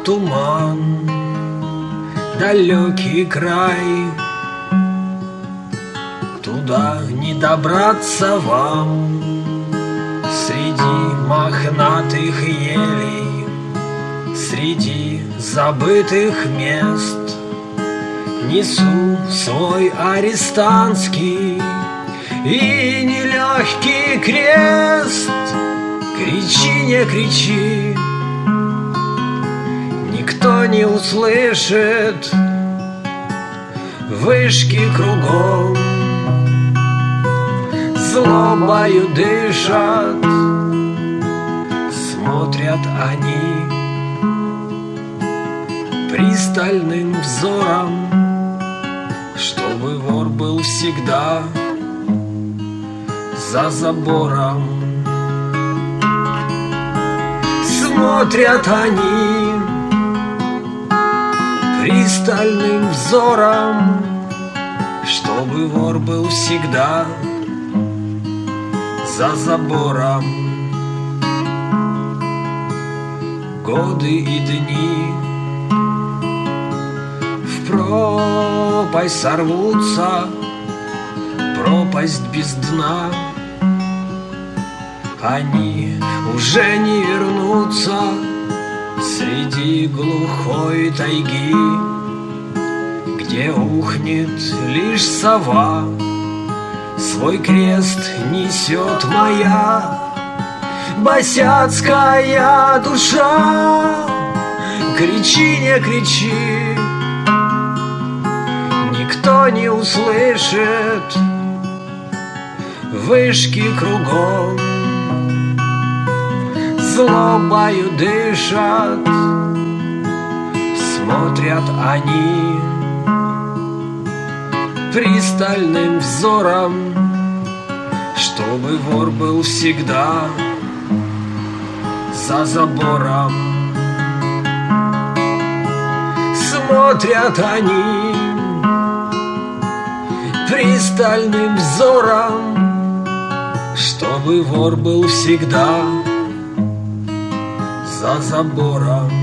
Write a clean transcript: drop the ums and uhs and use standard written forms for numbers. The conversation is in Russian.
туман, далекий край. Туда не добраться вам среди мохнатых елей, среди забытых мест. Несу свой арестантский и нелегкий крест. Кричи, не кричи, никто не услышит. Вышки кругом злобою дышат. Смотрят они пристальным взором, чтобы вор был всегда за забором. Смотрят они пристальным взором, чтобы вор был всегда за забором. Годы и дни в пропасть сорвутся, пропасть без дна. Они уже не вернутся среди глухой тайги, где ухнет лишь сова. Свой крест несет моя босяцкая душа. Кричи, не кричи, никто не услышит. Вышки кругом злобою дышат. Смотрят они пристальным взором, чтобы вор был всегда за забором. Смотрят они пристальным взором, чтобы вор был всегда за забором.